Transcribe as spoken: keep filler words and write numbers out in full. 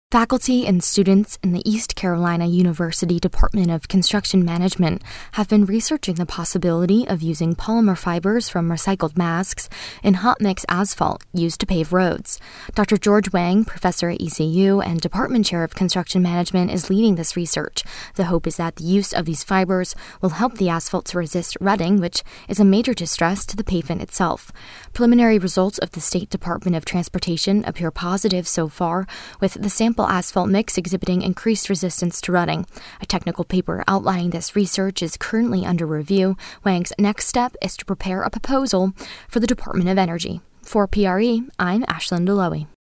Faculty and students in the East Carolina University Department of Construction Management have been researching the possibility of using polymer fibers from recycled masks in hot mix asphalt used to pave roads. Doctor George Wang, professor at E C U and department chair of construction management, is leading this research. The hope is that the use of these fibers will help the asphalt to resist rutting, which is a major distress to the pavement itself. Preliminary results of the State Department of Transportation appear positive so far, with the sample asphalt mix exhibiting increased resistance to rutting. A technical paper outlining this research is currently under review. Wang's next step is to prepare a proposal for the Department of Energy. For P R E, I'm Ashlyn Delowy.